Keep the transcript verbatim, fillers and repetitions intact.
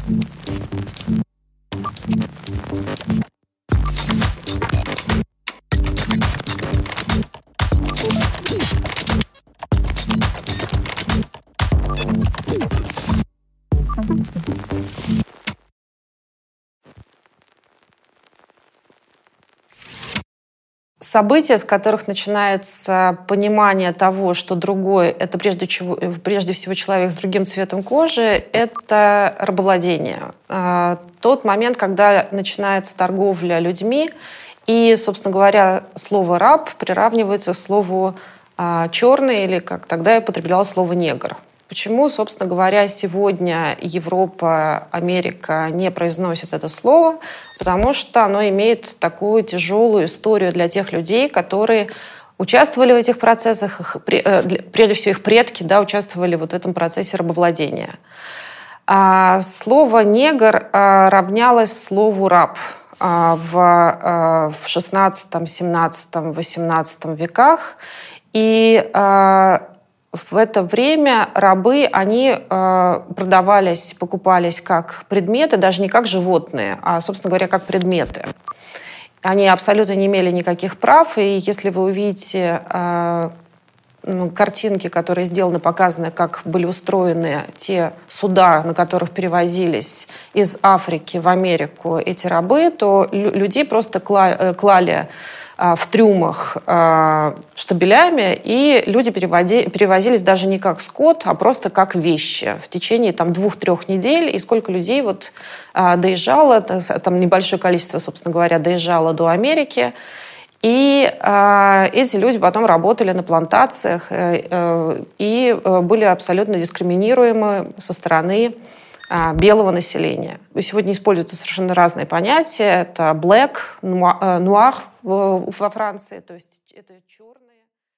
События, с которых начинается понимание того, что другой — это прежде, чего, прежде всего человек с другим цветом кожи, это рабовладение. Тот момент, когда начинается торговля людьми, и, собственно говоря, слово «раб» приравнивается к слову «черный», или, как тогда я употребляла слово «негр». Почему, собственно говоря, сегодня Европа, Америка не произносят это слово? Потому что оно имеет такую тяжелую историю для тех людей, которые участвовали в этих процессах, их, прежде всего их предки, да, участвовали вот в этом процессе рабовладения. А слово «негр» равнялось слову «раб». В шестнадцатом, семнадцатом, восемнадцатом веках. И в это время рабы, они э, продавались, покупались как предметы, даже не как животные, а, собственно говоря, как предметы. Они абсолютно не имели никаких прав, и если вы увидите э, ну, картинки, которые сделаны, показаны, как были устроены те суда, на которых перевозились из Африки в Америку эти рабы, то людей просто кла- клали в трюмах э, штабелями, и люди переводи, перевозились даже не как скот, а просто как вещи в течение там, двух-трех недель. И сколько людей вот, э, доезжало, там небольшое количество, собственно говоря, доезжало до Америки. И э, эти люди потом работали на плантациях э, э, и э, были абсолютно дискриминируемы со стороны белого населения. Сегодня используются совершенно разные понятия. Это black, noir во Франции, то есть это черные.